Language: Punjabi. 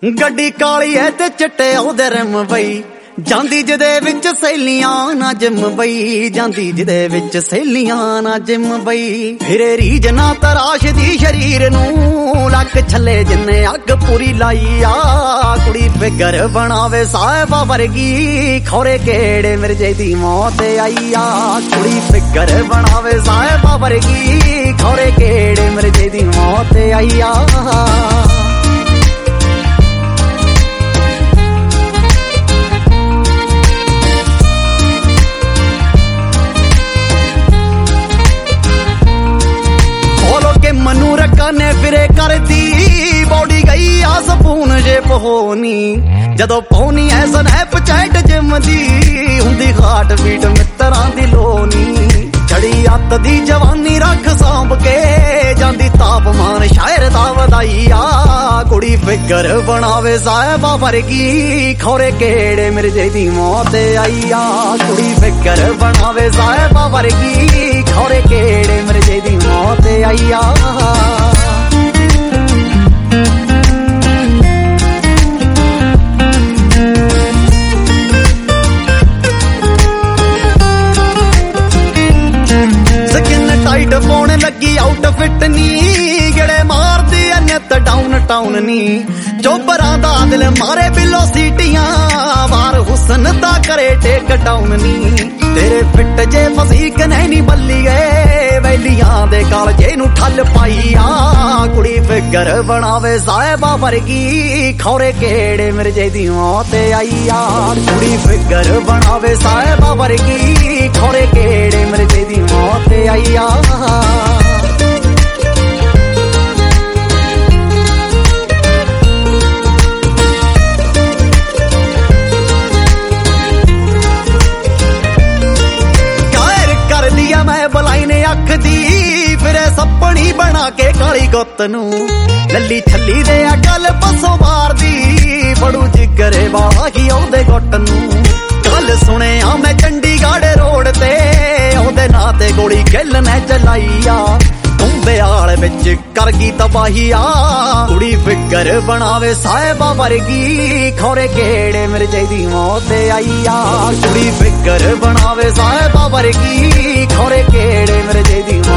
ਗੱਡੀ ਕਾਲੀ ਐ ਤੇ ਚਿੱਟੇ ਉਹਦੇ ਰਿਮ ਬਈ, ਜਾਂਦੀ ਜਿਹਦੇ ਵਿੱਚ ਸਹੇਲੀਆਂ ਨਾ ਜਿਮ ਬਈ, ਜਾਂਦੀ ਜਿਹਦੇ ਵਿੱਚ ਸਹੇਲੀਆਂ ਨਾ ਜਿਮ ਬਈ। ਫਿਰੇ ਰੀਝ ਨਾ ਤਰਾਸ਼ਦੀ ਸ਼ਰੀਰ ਨੂੰ, ਲੱਕ ਛੱਲੇ ਜਿੰਨੇ ਅੱਗ ਪੂਰੀ ਲਾਈ ਆ। ਕੁੜੀ ਫਿਕਰ ਬਣਾਵੇ ਸਾਹਿਬਾ ਵਰਗੀ, ਖੌਰੇ ਕਿਹੜੇ ਮਿਰਜੇ ਦੀ ਮੌਤ ਆਈ ਆ। ਕੁੜੀ ਫਿਕਰ ਬਣਾਵੇ ਸਾਹਿਬਾ ਵਰਗੀ, ਖੌਰੇ ਕਿਹੜੇ ਮਿਰਜੇ ਦੀ ਮੌਤ ਆਈ ਆ। ਮਨੂੰ ਰੱਖਾਂ ਨੇ ਫਿਰੇ ਕਰਦੀ, ਬੋਡੀ ਗਈ ਆ ਸਪੂਨ ਜੇ ਪਹੋਨੀ। ਜਦੋਂ ਪਾਉਣੀ ਐ ਸਨੈਪ ਚੈਟ ਜਿਮ ਦੀ, ਹੁੰਦੀ ਹਾਰਟ ਬੀਟ ਮਿੱਤਰਾਂ ਦੀ ਲੋਨੀ। ਚੜੀ ਅੱਤ ਦੀ ਜਵਾਨੀ ਰੱਖ ਸਾਂਭ ਕੇ, ਜਾਂਦੀ ਤਾਪਮਾਨ ਸ਼ਾਇਰ ਦਾ ਵਧਾਈ ਆ। ਕੁੜੀ ਫਿਕਰ ਬਣਾਵੇ ਸਾਹਿਬਾ ਵਰਗੀ, ਖੌਰੇ ਕਿਹੜੇ ਮਿਰਜੇ ਦੀ ਮੌਤ ਆਈ ਆ। ਕੁੜੀ ਫਿਕਰ ਬਣਾਵੇ ਸਾਹਿਬਾ ਵਰਗੀ, ਖੌਰੇ ਕਿਹੜੇ ਮਿਰਜੇ ਦੀ ਮੌਤ ਆਈ ਆ। ਟਾਈਟ ਪਾਉਣ ਲੱਗੀ ਆਊਟਫਿਟ ਨੀ, ਗੇੜੇ ਮਾਰਦੀ ਐ ਨਿੱਤ ਡਾਊਨ ਟਾਊਨ ਨੀ। ਚੋਬਰਾਂ ਦਾ ਦਿਲ ਮਾਰੇ ਬਿੱਲੋ ਸੀਟੀਆਂ, ਵਾਰ ਹੁਸਨ ਦਾ ਕਰੇ ਟੇਕ ਡਾਊਨ ਨੀ। ਤੇਰੇ ਫਿੱਟ ਜੇ ਫਸੀਕ ਨਹੀਂ ਬੱਲੀਏ, ਵੈਲੀਆਂ ਦੇ ਕਾਲਜੇ ਨੂੰ ਠੱਲ ਪਾਈ ਆ। ਕੁੜੀ ਫਿਕਰ ਬਣਾਵੇ ਸਾਹਿਬਾ ਵਰਗੀ, ਖੌਰੇ ਕਿਹੜੇ ਮਿਰਜੇ ਦੀ ਮੌਤ ਆਈ ਆ। ਕੁੜੀ ਫਿਕਰ ਬਣਾਵੇ ਸਾਹਿਬਾ ਵਰਗੀ, ਖੌਰੇ ਕਿਹੜੇ ਮਿਰਜੇ ਦੀ ਮੌਤ ਆਈ ਆ। ਮੈਂ ਬਲਾਈ ਨੇ ਅੱਖ ਦੀ, ਫਿਰੇ ਸੱਪਣੀ ਬਣਾ ਕੇ ਕਾਲੀ ਗੁੱਤ ਨੂੰ। ਲੱਲੀ ਛੱਲੀ ਦੇ ਆ ਗੱਲ ਪਸੋਂ ਮਾਰਦੀ, ਬੜੂ ਜਿਗਰੇ ਬਾਹੀ ਉਹਦੇ ਗੁੱਟ ਨੂੰ। ਕੱਲ ਸੁਣਿਆ ਮੈਂ ਚੰਡੀਗੜ੍ਹ ਰੋਡ ਤੇ, ਉਹਦੇ ਨਾਂ ਤੇ ਗੋਲੀ ਗਿੱਲ ਨੇ ਚਲਾਈ ਆ। ਤੁੰਬਿਆਲ ਵਿੱਚ ਕਰ ਗਈ ਤਬਾਹੀ ਆ। ਕੁੜੀ ਫਿਕਰ ਬਣਾਵੇ ਸਾਹਿਬਾ ਵਰਗੀ, ਖੌਰੇ ਕਿਹੜੇ ਮਿਰਜੇ ਦੀ ਮੌਤ ਆਈ ਆ। ਕੁੜੀ ਫਿਕਰ ਬਣਾਵੇ ਸਾਹਿਬਾ ਵਰਗੀ, ਖੌਰੇ ਕਿਹੜੇ ਮਿਰਜੇ ਦੀ